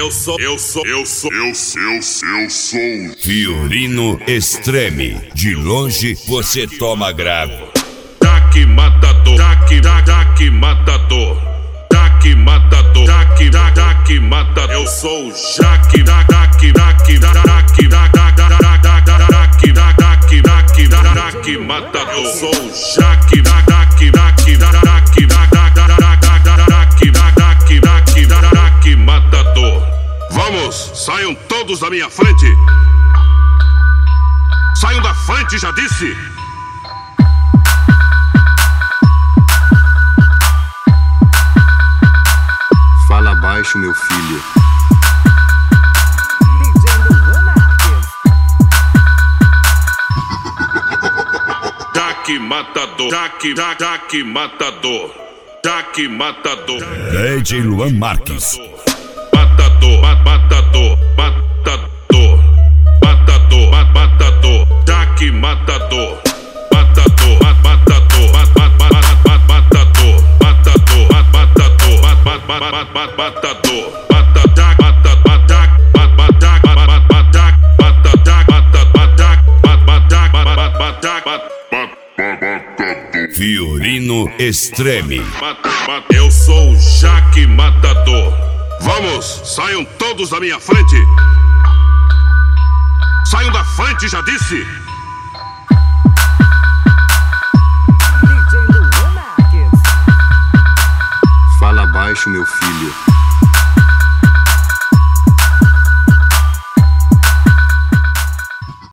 Fiorino Extreme. De longe você toma grave. Jaque matador, Jaque matador, Jaque matador, Jaque matador. Eu sou o Jaque, Jaque matador. Eu sou o Jaque, Jaque matador. Vamos, saiam todos da minha frente. Saiam da frente, já disse. Fala baixo, meu filho. Jaque matador, Jaque matador, Jaque matador. DJ Luan Marques. Matador, matador, matador, matador, matador, Jaque matador. Matador, matador, matador, Fiorino Extreme. Eu sou o Jaque matador. Vamos, saiam todos da minha frente. Saiam da frente, já disse. Fala baixo, meu filho.